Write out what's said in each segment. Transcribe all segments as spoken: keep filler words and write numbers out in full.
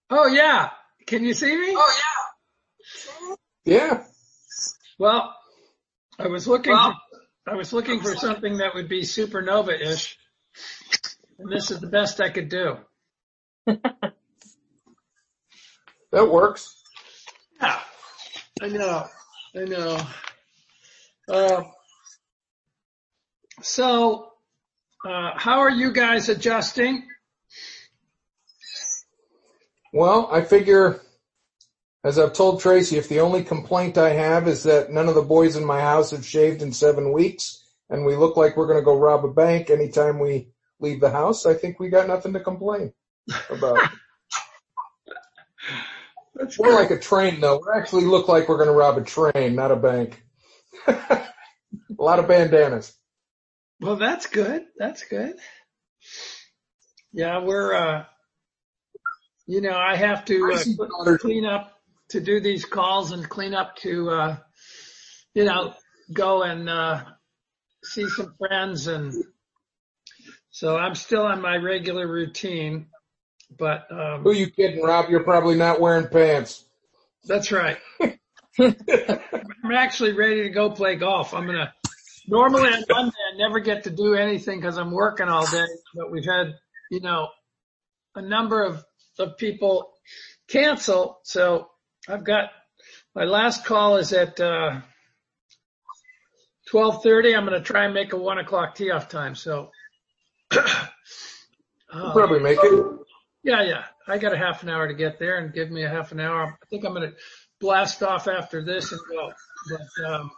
Oh, yeah. Can you see me? Oh, yeah. Yeah. Well, I was looking well, for, I was looking for something that would be supernova-ish, and this is the best I could do. That works. Yeah, I know. I know. Uh, so, uh, how are you guys adjusting? Well, I figure, as I've told Tracy, if the only complaint I have is that none of the boys in my house have shaved in seven weeks and we look like we're going to go rob a bank anytime we leave the house, I think we got nothing to complain about. That's more great. Like a train, though. We actually look like we're going to rob a train, not a bank. A lot of bandanas. Well, that's good. That's good. Yeah, we're, uh, you know, I have to uh, clean up to do these calls and clean up to, uh, you know, go and uh, see some friends. And so I'm still on my regular routine. But um, who are you kidding, Rob? You're probably not wearing pants. That's right. I'm actually ready to go play golf. I'm gonna. Normally on Monday I never get to do anything because I'm working all day. But we've had, you know, a number of of people cancel. So I've got my last call is at uh, twelve thirty. I'm gonna try and make a one o'clock tee off time. So uh, you'll probably make it. Yeah, yeah. I got a half an hour to get there and give me a half an hour. I think I'm going to blast off after this and go. But, um,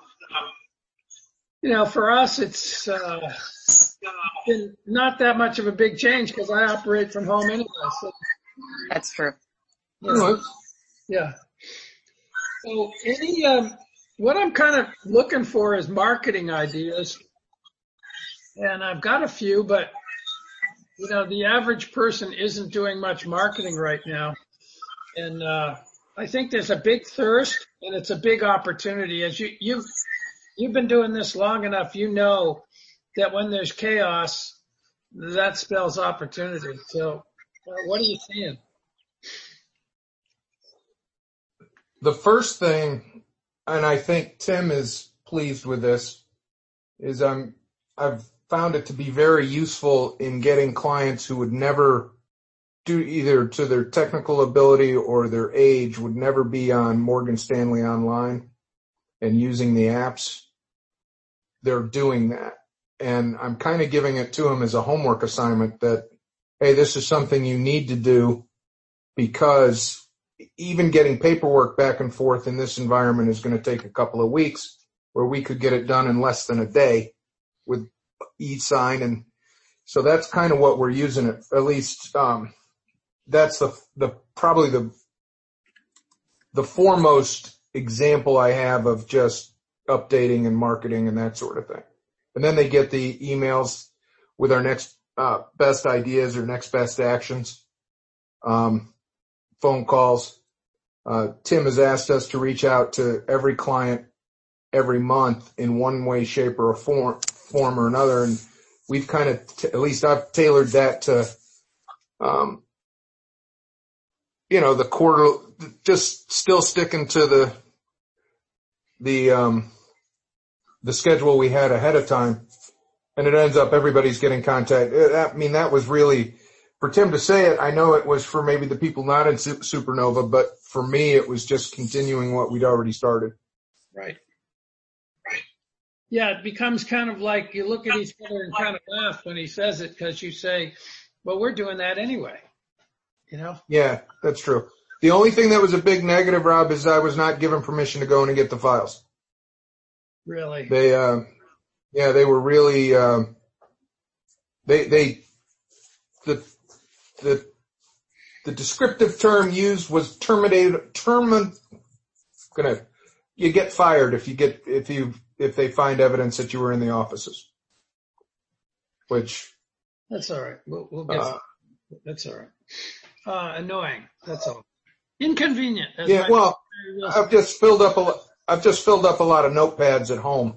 you know, for us, it's uh, been not that much of a big change because I operate from home anyway. So, that's true. You know, yeah. So any, um, what I'm kind of looking for is marketing ideas. And I've got a few, but you know, the average person isn't doing much marketing right now. And, uh, I think there's a big thirst and it's a big opportunity. As you, you've, you've been doing this long enough, you know that when there's chaos, that spells opportunity. So uh, what are you seeing? The first thing, and I think Tim is pleased with this, is I'm, I've, found it to be very useful in getting clients who would never do either to their technical ability or their age would never be on Morgan Stanley Online and using the apps. They're doing that. And I'm kind of giving it to them as a homework assignment that, hey, this is something you need to do because even getting paperwork back and forth in this environment is going to take a couple of weeks where we could get it done in less than a day with e-sign. And so that's kind of what we're using it. At least, um, that's the, the, probably the, the foremost example I have of just updating and marketing and that sort of thing. And then they get the emails with our next, uh, best ideas or next best actions, um, phone calls. Uh, Tim has asked us to reach out to every client every month in one way, shape, or a form, form or another. And we've kind of, t- at least I've tailored that to, um, you know, the quarter, just still sticking to the, the, um, the schedule we had ahead of time. And it ends up everybody's getting contact. I mean, that was really, for Tim to say it, I know it was for maybe the people not in Supernova, but for me, it was just continuing what we'd already started. Right. Yeah, it becomes kind of like you look at each other and kind of laugh when he says it because you say, well, we're doing that anyway, you know? Yeah, that's true. The only thing that was a big negative, Rob, is I was not given permission to go in and get the files. Really? They, uh, yeah, they were really, uh, they, they, the, the, the descriptive term used was terminated, term, gonna, you get fired if you get, if you, if they find evidence that you were in the offices, which. That's all right. We'll, we'll get, uh, that's all right. Uh, annoying. That's all. Inconvenient. Yeah. Well, I've just filled up a, I've just filled up a lot of notepads at home.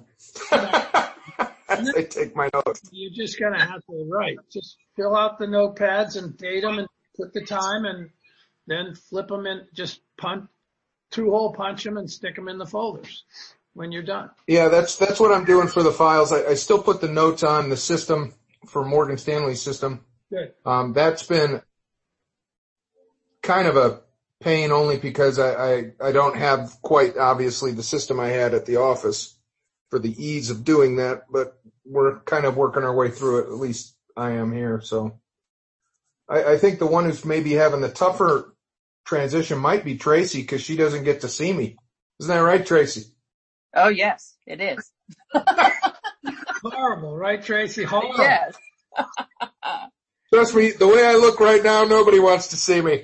I take my notes. You're just going to have to write. Just fill out the notepads and date them and put the time and then flip them in, just punch, two-hole punch them and stick them in the folders when you're done. Yeah, that's that's what I'm doing for the files. I, I still put the notes on the system for Morgan Stanley's system. Good. Um, that's been kind of a pain only because I, I, I don't have quite obviously the system I had at the office for the ease of doing that, but we're kind of working our way through it. At least I am here. So I, I think the one who's maybe having the tougher transition might be Tracy because she doesn't get to see me. Isn't that right, Tracy? Oh, yes, it is. Horrible, right, Tracy? Horrible. Yes. Trust me, the way I look right now, nobody wants to see me.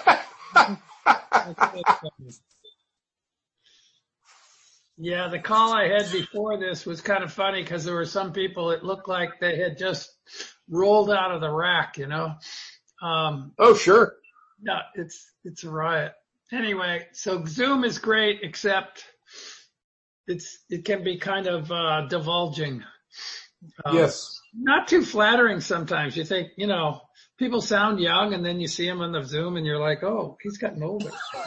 Yeah, the call I had before this was kind of funny because there were some people it looked like they had just rolled out of the rack, you know. Um, oh, sure. No, it's it's a riot. Anyway, so Zoom is great, except it's it can be kind of uh, divulging. Um, yes. Not too flattering sometimes. You think, you know, people sound young, and then you see them on the Zoom, and you're like, oh, he's gotten older.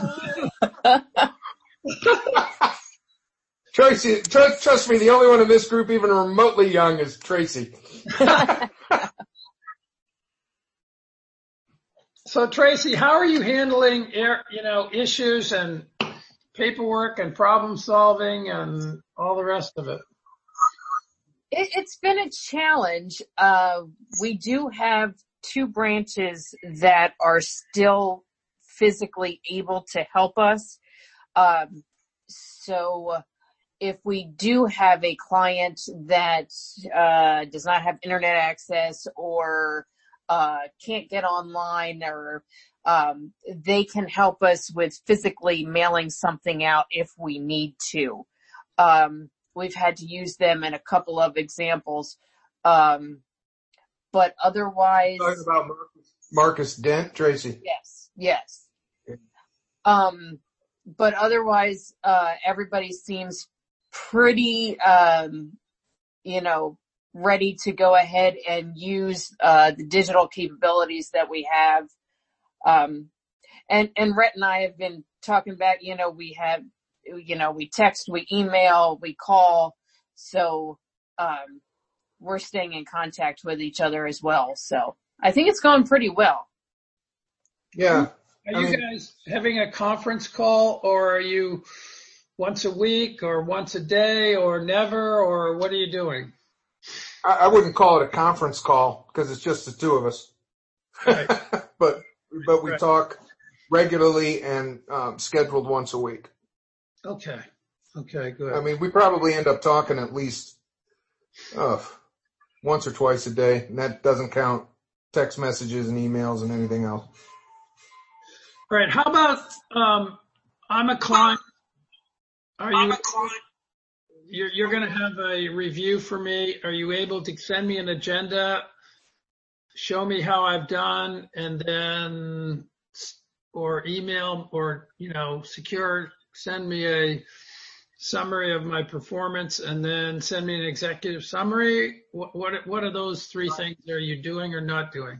Tracy, trust, trust me, the only one in this group even remotely young is Tracy. So Tracy, how are you handling, you know, issues and paperwork and problem solving and all the rest of it? It, it's been a challenge. Uh, we do have two branches that are still physically able to help us. Um, so if we do have a client that uh, does not have internet access or uh, can't get online, or um, they can help us with physically mailing something out if we need to. Um, we've had to use them in a couple of examples. Um, but otherwise. Talking about Marcus, Marcus Dent, Tracy. Yes, yes. Um, but otherwise, uh, everybody seems pretty, um, you know, ready to go ahead and use, uh, the digital capabilities that we have. Um, and, and Rhett and I have been talking about, you know, we have, you know, we text, we email, we call. So, um, we're staying in contact with each other as well. So I think it's going pretty well. Yeah. Are I you mean, guys having a conference call, or are you once a week or once a day or never, or what are you doing? I, I wouldn't call it a conference call because it's just the two of us. Right. but but we Right. talk regularly and um, scheduled once a week. Okay. Okay, good. I mean, we probably end up talking at least uh, once or twice a day, and that doesn't count text messages and emails and anything else. All right. How about, um, I'm a client. Are you, you're, you're going to have a review for me. Are you able to send me an agenda, show me how I've done, and then, or email, or, you know, secure, send me a summary of my performance, and then send me an executive summary? What, what, what are those three things are you doing or not doing?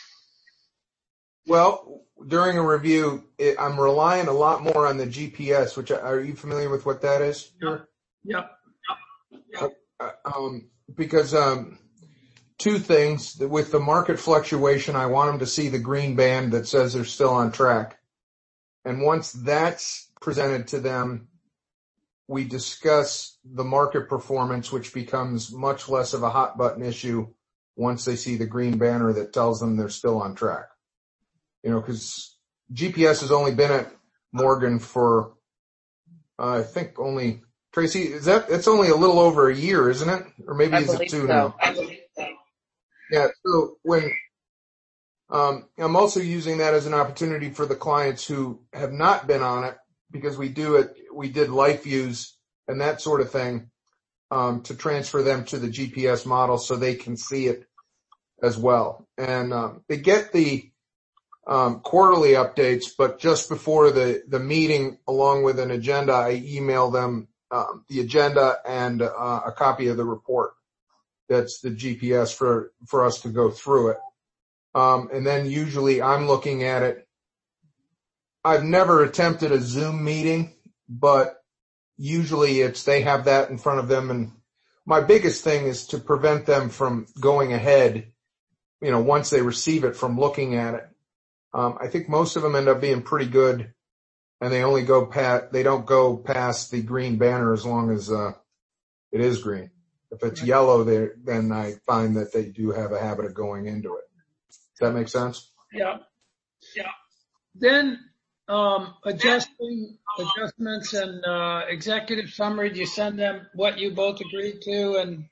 Well, during a review, it, I'm relying a lot more on the G P S, which are you familiar with what that is? Yep. Yep. Yep. Uh, um, because um, two things. With the market fluctuation, I want them to see the green band that says they're still on track. And once that's presented to them, we discuss the market performance, which becomes much less of a hot button issue once they see the green banner that tells them they're still on track. You know, because G P S has only been at Morgan for, uh, I think only, Tracy, is that, it's only a little over a year, isn't it? Or maybe I is it believe two so. now? I believe so. Yeah, so when, um, I'm also using that as an opportunity for the clients who have not been on it, because we do it, we did life views and that sort of thing, um, to transfer them to the G P S model so they can see it as well. And, um, they get the, Um, quarterly updates, but just before the, the meeting, along with an agenda, I email them um, the agenda and uh, a copy of the report. That's the G P S for, for us to go through it. Um, and then usually I'm looking at it I've never attempted a Zoom meeting, but usually it's they have that in front of them. And my biggest thing is to prevent them from going ahead, you know, once they receive it, from looking at it. Um, I think most of them end up being pretty good, and they only go past, they don't go past the green banner as long as uh, it is green. If it's Right. yellow there, then I find that they do have a habit of going into it. Does that make sense? Yeah. Yeah. Then, um, adjusting, adjustments and, uh, executive summary, do you send them what you both agreed to? And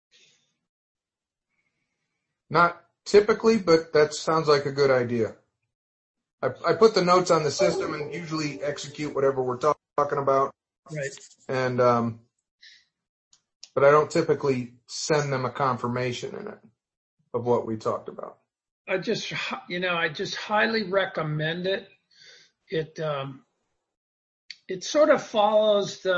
Not typically, but that sounds like a good idea. I, I put the notes on the system and usually execute whatever we're talk, talking about. right. And, um, but I don't typically send them a confirmation in it of what we talked about. I just, you know, I just highly recommend it. It, um, it sort of follows the,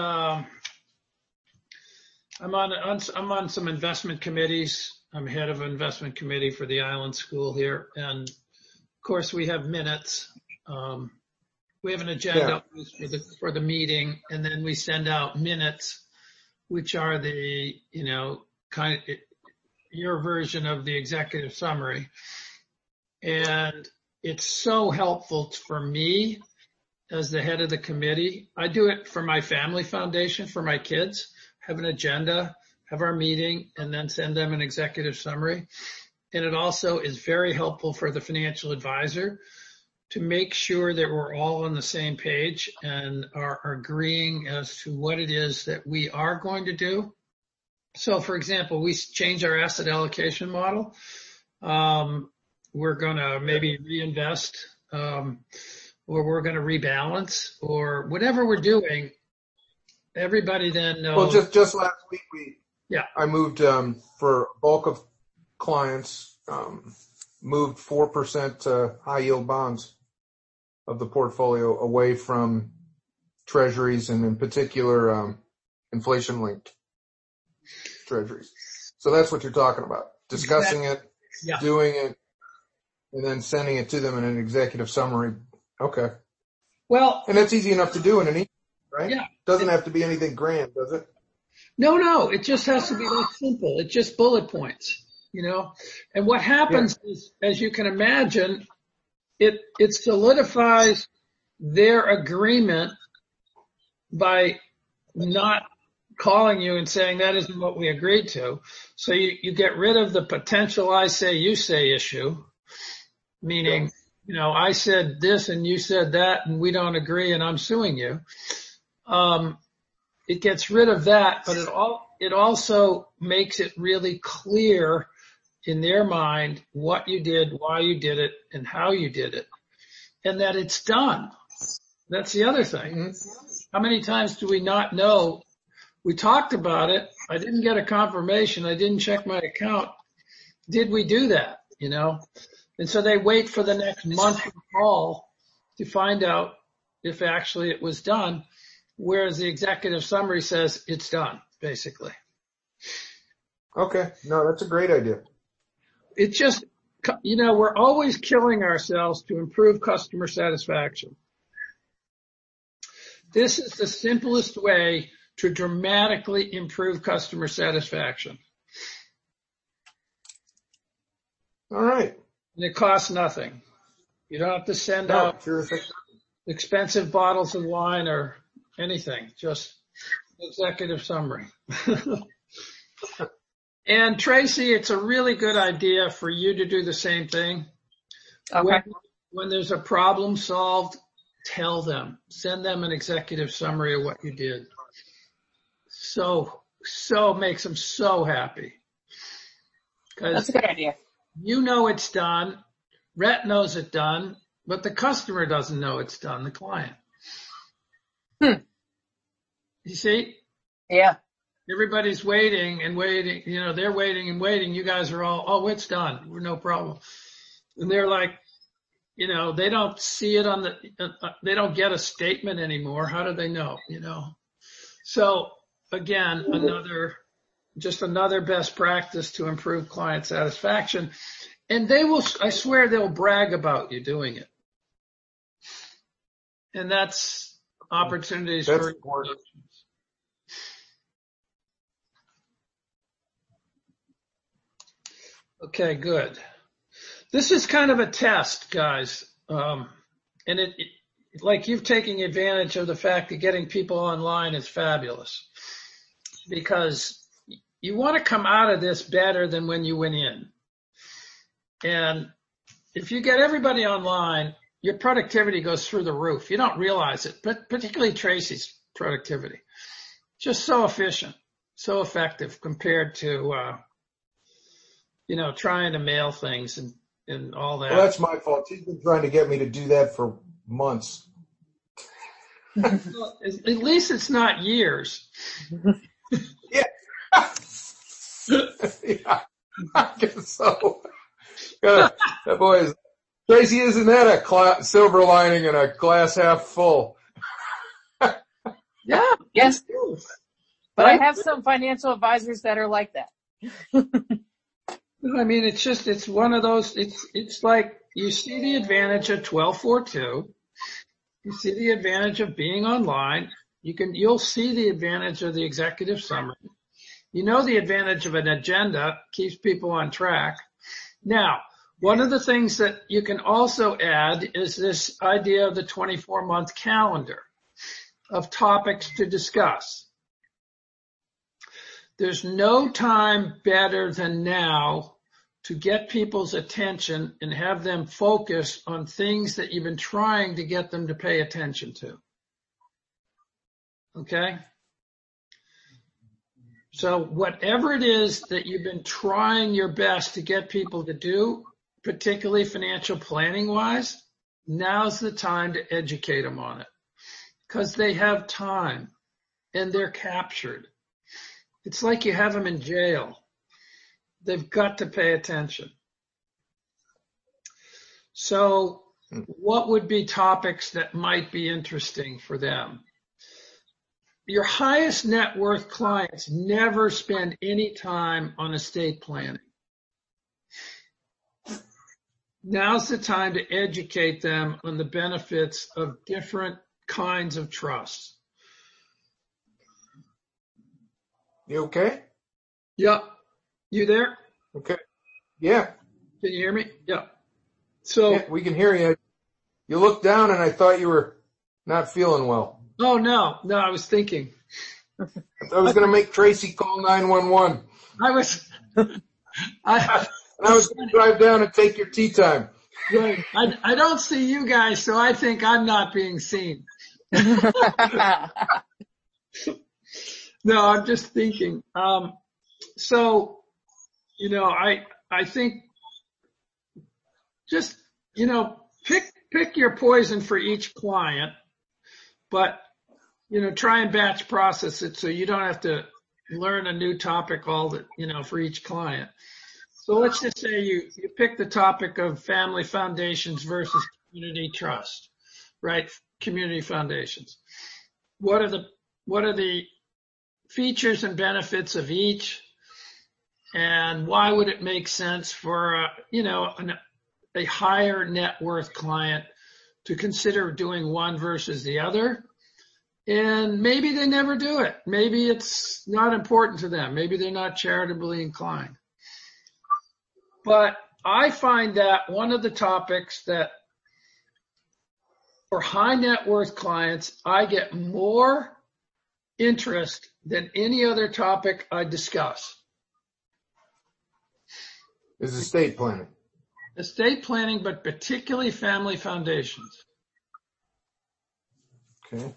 I'm on, on, I'm on some investment committees. I'm head of an investment committee for the Island School here. And of course we have minutes. Um, we have an agenda for the, for the meeting, and then we send out minutes, which are the, you know, kind of your version of the executive summary. And it's so helpful for me as the head of the committee. I do it for my family foundation, for my kids, have an agenda, have our meeting, and then send them an executive summary. And it also is very helpful for the financial advisor to make sure that we're all on the same page and are, are agreeing as to what it is that we are going to do. So, for example, we change our asset allocation model. Um, we're going to maybe reinvest, um, or we're going to rebalance, or whatever we're doing. Everybody then knows. Well, just, just last week, we, yeah, I moved, um, for bulk of clients, um, moved four percent to high yield bonds of the portfolio away from treasuries, and in particular, um, inflation linked treasuries. So that's what you're talking about. Discussing exactly. it, Yeah. doing it, and then sending it to them in an executive summary. Okay. Well, And that's easy enough to do in an email, right? yeah. Doesn't have to be anything grand, does it? No, no, it just has to be that simple. It's just bullet points, you know. And what happens yeah. is, as you can imagine, it it solidifies their agreement by not calling you and saying that isn't what we agreed to. So you, you get rid of the potential I say, you say issue, meaning, yeah. you know, I said this and you said that and we don't agree and I'm suing you. Um, it gets rid of that, but it all, it also makes it really clear in their mind what you did, why you did it, and how you did it, and that it's done. That's the other thing. Mm-hmm. How many times do we not know? We talked about it. I didn't get a confirmation. I didn't check my account. Did we do that? You know? And so they wait for the next month to call to find out if actually it was done, whereas the executive summary says it's done, basically. Okay. No, that's a great idea. It just, you know, we're always killing ourselves to improve customer satisfaction. This is the simplest way to dramatically improve customer satisfaction. All right. And it costs nothing. You don't have to send no, out sure. expensive bottles of wine or anything, just executive summary. And Tracy, it's a really good idea for you to do the same thing. Okay. When, when there's a problem solved, tell them, send them an executive summary of what you did. So, so makes them so happy. That's a good idea. You know it's done. Rhett knows it's done, but the customer doesn't know it's done, the client. Hmm. You see? Yeah. Everybody's waiting and waiting. You know, they're waiting and waiting. You guys are all, oh, it's done. We're no problem. And they're like, you know, they don't see it on the, uh, they don't get a statement anymore. How do they know, you know? So again, another, just another best practice to improve client satisfaction. And they will, I swear they'll brag about you doing it. and that's opportunities That's for important. Okay, good. This is kind of a test, guys. Um, and it, it, like you've taken advantage of the fact that getting people online is fabulous, because you want to come out of this better than when you went in. And if you get everybody online, your productivity goes through the roof. You don't realize it, but particularly Tracy's productivity. Just so efficient, so effective compared to, uh, you know, trying to mail things and, and all that. Well, that's my fault. She's been trying to get me to do that for months. Well, at least it's not years. Yeah. Yeah, I guess so. God, that boy is, Tracy, isn't that a cla- silver lining and a glass half full? Yeah. Yes. But Right? I have some financial advisors that are like that. I mean, it's just, it's one of those, it's, it's like you see the advantage of twelve forty-two. You see the advantage of being online. You can, you'll see the advantage of the executive summary. You know the advantage of an agenda, keeps people on track. Now, one of the things that you can also add is this idea of the twenty-four month calendar of topics to discuss. There's no time better than now to get people's attention and have them focus on things that you've been trying to get them to pay attention to. Okay? So whatever it is that you've been trying your best to get people to do, particularly financial planning wise, now's the time to educate them on it, because they have time and they're captured. It's like you have them in jail. They've got to pay attention. So what would be topics that might be interesting for them? Your highest net worth clients never spend any time on estate planning. Now's the time to educate them on the benefits of different kinds of trusts. You okay? Yep. You there? Okay. Yeah. Can you hear me? Yep. So, Yeah, we can hear you. You looked down and I thought you were not feeling well. oh no, no, I was thinking. I was going to make Tracy call nine one one. I was, I, And I was going to drive down and take your tea time. right. I, I don't see you guys, so I think I'm not being seen. No, I'm just thinking. Um, so, you know, I, I think just, you know, pick, pick your poison for each client, but, you know, try and batch process it so you don't have to learn a new topic all the, you know, for each client. So let's just say you, you pick the topic of family foundations versus community trust, right? Community foundations. What are the, what are the features and benefits of each? And why would it make sense for, a, you know, an, a higher net worth client to consider doing one versus the other? And maybe they never do it. Maybe it's not important to them. Maybe they're not charitably inclined. But I find that one of the topics that for high net worth clients, I get more interest than any other topic I discuss. Is estate planning. Estate planning, but particularly family foundations. Okay.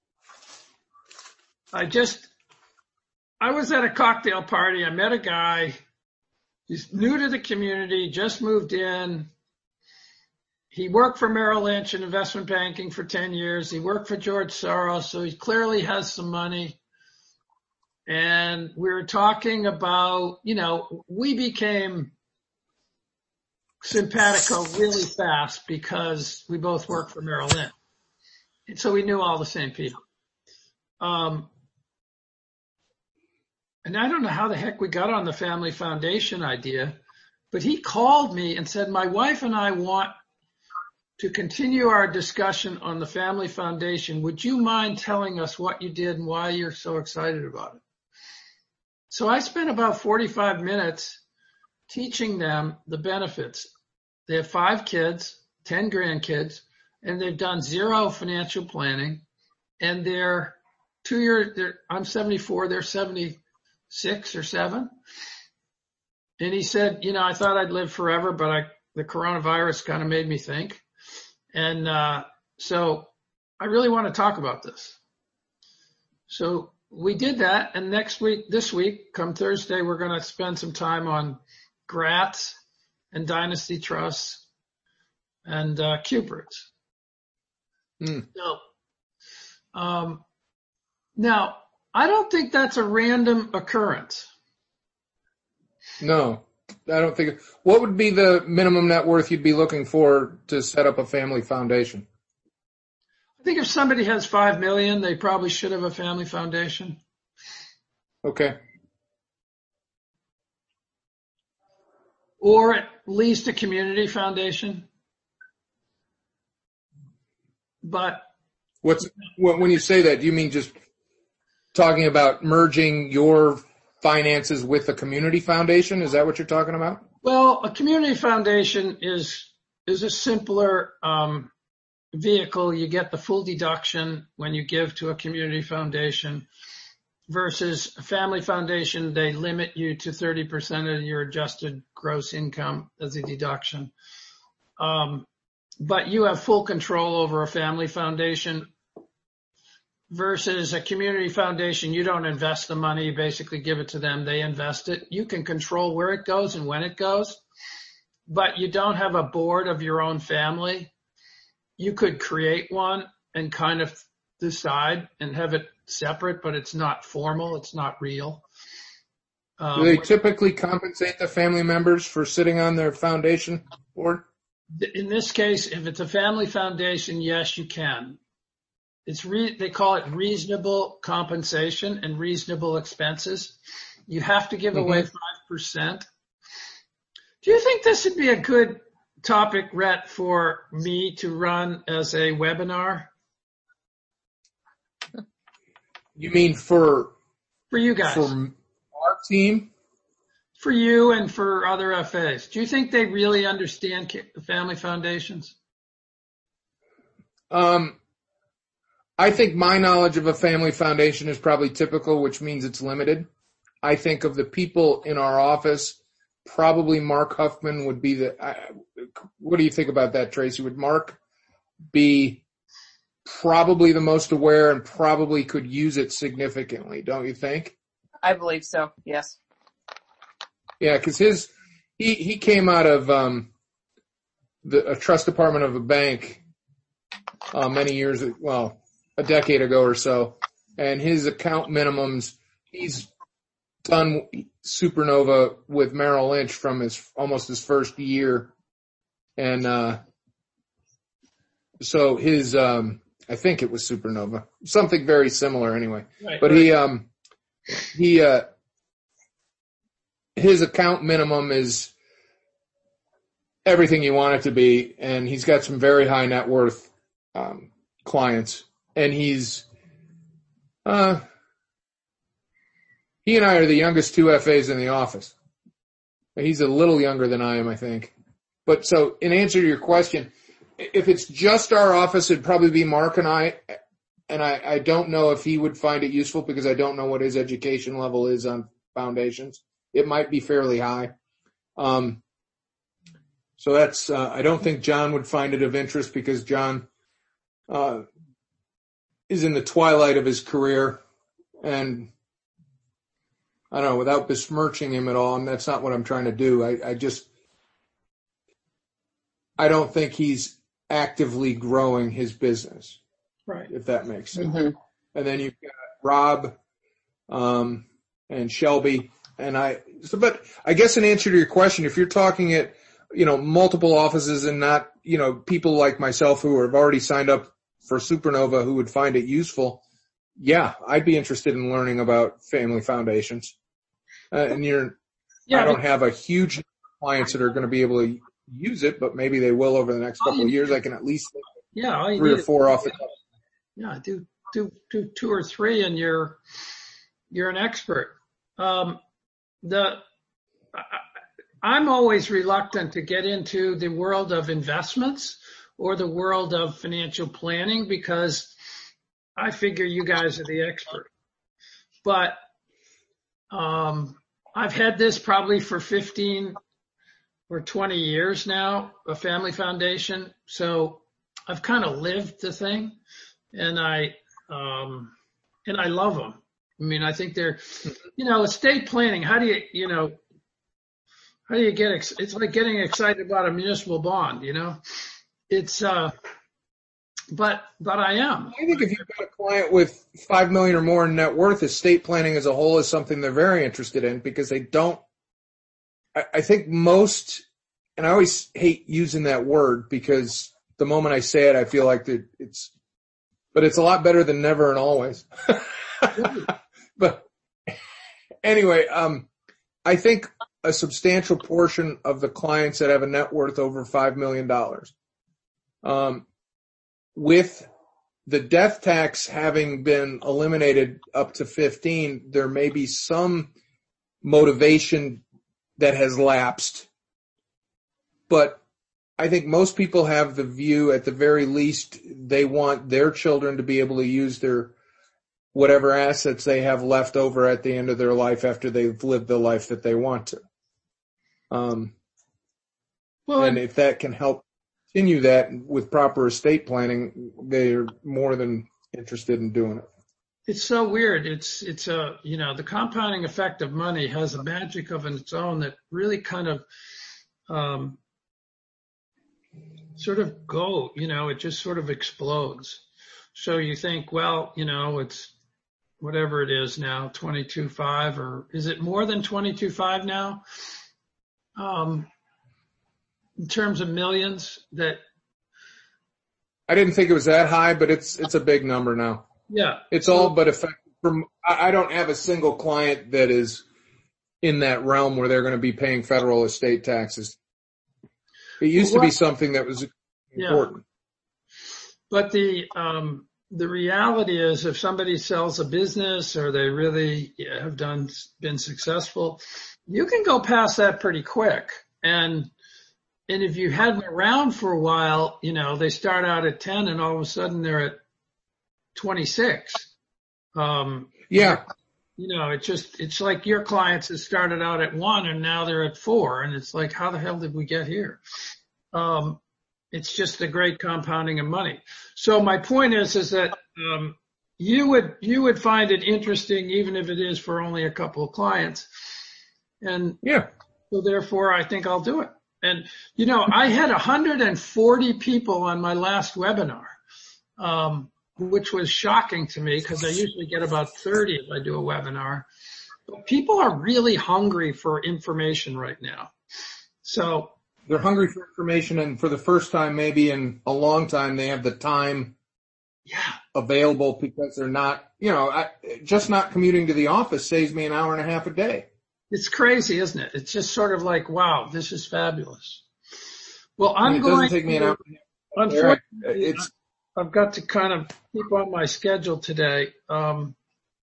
I just, I was at a cocktail party. I met a guy. He's new to the community, just moved in. He worked for Merrill Lynch in investment banking for ten years. He worked for George Soros, so he clearly has some money. And we were talking about, you know, we became simpatico really fast because we both worked for Merrill Lynch. And so we knew all the same people. Um, and I don't know how the heck we got on the family foundation idea, but he called me and said, my wife and I want to continue our discussion on the Family Foundation, would you mind telling us what you did and why you're so excited about it? So I spent about forty-five minutes teaching them the benefits. They have five kids, ten grandkids, and they've done zero financial planning. And they're two years, they're, I'm seventy-four, they're seventy-six or seven. And he said, you know, I thought I'd live forever, but I, the coronavirus kind of made me think. And uh, so I really want to talk about this. So we did that. And next week, this week, come Thursday, we're going to spend some time on G R A Ts and Dynasty Trusts and uh, Cuprits. Mm. So, um, now, I don't think that's a random occurrence. No, I don't think. What would be the minimum net worth you'd be looking for to set up a family foundation? I think if somebody has five million, they probably should have a family foundation. Okay. Or at least a community foundation. But what's when you say that, do you mean just talking about merging your finances with a community foundation? Is that what you're talking about? Well, a community foundation is is a simpler um, vehicle. You get the full deduction when you give to a community foundation versus a family foundation. They limit you to thirty percent of your adjusted gross income as a deduction. Um, but you have full control over a family foundation versus a community foundation. You don't invest the money, you basically give it to them, they invest it. You can control where it goes and when it goes, but you don't have a board of your own family. You could create one and kind of decide and have it separate, but it's not formal, it's not real. Um, Do they typically compensate the family members for sitting on their foundation board? In this case, if it's a family foundation, yes, you can. It's re- they call it reasonable compensation and reasonable expenses. You have to give mm-hmm. away five percent. Do you think this would be a good topic, Rhett, for me to run as a webinar? You mean for for you guys? For our team? For you and for other F As. Do you think they really understand family foundations? Um. I think my knowledge of a family foundation is probably typical, which means it's limited. I think of the people in our office, probably Mark Huffman would be the, I, what do you think about that, Tracy? Would Mark be probably the most aware and probably could use it significantly, don't you think? I believe so, yes. Yeah, because his, he, he came out of um, the a trust department of a bank uh, many years, well, a decade ago or so, and his account minimums, he's done Supernova with Merrill Lynch from his almost his first year. And uh so his um I think it was Supernova. Something very similar anyway. Right, but right. he um he uh his account minimum is everything you want it to be, and he's got some very high net worth um clients. And he's, uh, he and I are the youngest two F As in the office. He's a little younger than I am, I think. But so in answer to your question, if it's just our office, it'd probably be Mark and I. And I, I don't know if he would find it useful because I don't know what his education level is on foundations. It might be fairly high. Um, so that's, uh, I don't think John would find it of interest because John, uh, is in the twilight of his career, and I don't know, without besmirching him at all, and that's not what I'm trying to do. I, I just, I don't think he's actively growing his business. Right. If that makes sense. Mm-hmm. And then you've got Rob, um, and Shelby, and I, so, but I guess in answer to your question, if you're talking at, you know, multiple offices and not, you know, people like myself who have already signed up for Supernova who would find it useful, yeah, I'd be interested in learning about family foundations. Uh, and you're, yeah, I don't have a huge clients that are going to be able to use it, but maybe they will over the next couple of years. I can at least think Yeah, all you three need or is- four off the top. Yeah, do do do two or three, and you're you're an expert. Um, the I, I'm always reluctant to get into the world of investments or the world of financial planning because I figure you guys are the expert. But um, I've had this probably for fifteen or twenty years now, a family foundation. So I've kind of lived the thing, and I um, and I love them. I mean, I think they're, you know, estate planning. How do you, you know, how do you get? Ex- it's like getting excited about a municipal bond. You know, it's. uh But but I am. I think if you've got a client with five million or more in net worth, estate planning as a whole is something they're very interested in because they don't. I, I think most, and I always hate using that word because the moment I say it, I feel like that it's, but it's a lot better than never and always. But anyway, um, I think a substantial portion of the clients that have a net worth over five million dollars, um, with the death tax having been eliminated up to fifteen, there may be some motivation that has lapsed. But I think most people have the view, at the very least, they want their children to be able to use their whatever assets they have left over at the end of their life after they've lived the life that they want to. Um, Well, and if that can help continue that with proper estate planning, they're more than interested in doing it. it's so weird. It's it's a you know the compounding effect of money has a magic of its own that really kind of um, sort of go. You know, it just sort of explodes. So you think, well, you know, it's whatever it is now, twenty-two five, or is it more than twenty-two five now? Um, in terms of millions, that I didn't think it was that high, but it's it's a big number now. yeah, It's all but effective. From I I don't have a single client that is in that realm where they're going to be paying federal estate taxes. It used to be something that was important. But the um, the reality is, if somebody sells a business or they really have done been successful, you can go past that pretty quick. And and if you had them around for a while, you know, they start out at ten, and all of a sudden they're at twenty-six. Um, Yeah. you know, it's just it's like your clients that started out at one and now they're at four, and it's like, how the hell did we get here? Um, It's just a great compounding of money. So my point is, is that um, you would you would find it interesting, even if it is for only a couple of clients. And Yeah. so therefore, I think I'll do it. And you know, I had one hundred forty people on my last webinar, um, which was shocking to me because I usually get about thirty if I do a webinar. But people are really hungry for information right now. So. They're hungry for information, and for the first time maybe in a long time, they have the time Yeah. available because they're not, you know, I, just not commuting to the office saves me an hour and a half a day. It's crazy, isn't it? It's just sort of like, wow, this is fabulous. Well, I'm And it going doesn't take me an hour and a half. unfortunately, It's I've got to kind of keep on my schedule today. Um,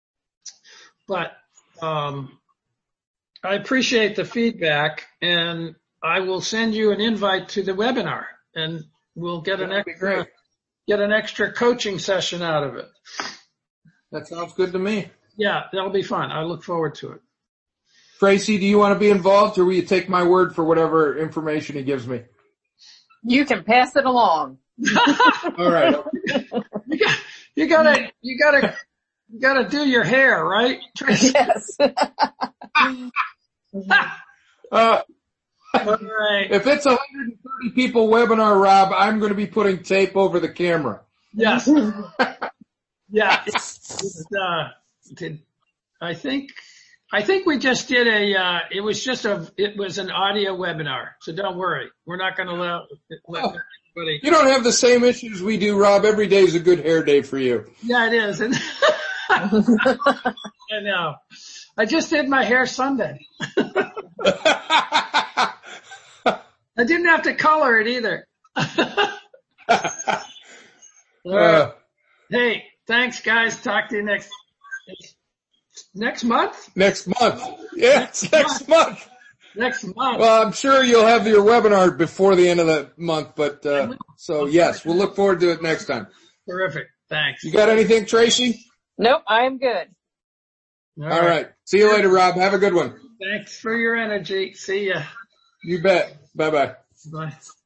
but um, I appreciate the feedback, and I will send you an invite to the webinar, and we'll get an That'd be extra great. get an extra coaching session out of it. That sounds good to me. Yeah, that'll be fun. I look forward to it. Tracy, do you want to be involved, or will you take my word for whatever information he gives me? You can pass it along. All right. You got, you gotta, you gotta, you gotta do your hair, right? Yes. Uh, All right. if it's a one hundred thirty people webinar, Rob, I'm going to be putting tape over the camera. Yes. Yeah. It's, it's, uh, did, I think, I think we just did a, uh, it was just a, it was an audio webinar. So don't worry. We're not going to let, let Oh. anybody. You don't have the same issues we do, Rob. Every day is a good hair day for you. Yeah, it is. And I know. I just did my hair Sunday. I didn't have to color it either. All right. Uh, Hey, thanks, guys. Talk to you next next month. next month. Yeah, it's next month. Next month. Well, I'm sure you'll have your webinar before the end of the month, but uh, so yes, we'll look forward to it next time. Terrific. Thanks. You got anything, Tracy? Nope, I am good. All All right. See you later, Rob. Have a good one. Thanks for your energy. See ya. You bet. Bye-bye. Bye.